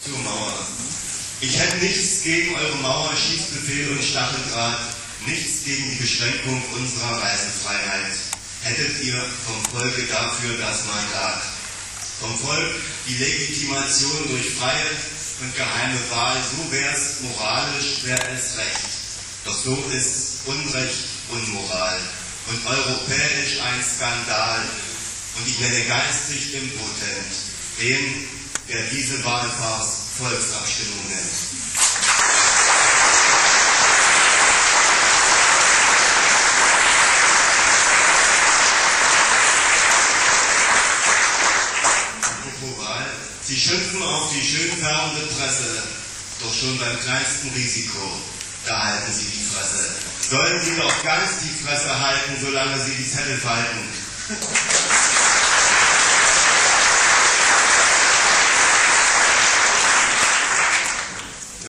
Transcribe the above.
Zur Mauer. Ich hätte nichts gegen eure Mauer, Schießbefehl und Stacheldraht, nichts gegen die Beschränkung unserer Reisefreiheit. Hättet ihr vom Volke dafür das Mandat. Vom Volk die Legitimation durch freie und geheime Wahl, so wär's moralisch, wär es recht. Doch so ist Unrecht Unmoral und europäisch ein Skandal. Und ich nenne geistig impotent den, der diese Wahlfarce Volksabstimmung nennt. Sie schimpfen auf die schön färbende Presse, doch schon beim kleinsten Risiko, da halten sie die Fresse. Sollen sie doch ganz die Fresse halten, solange sie die Zettel falten.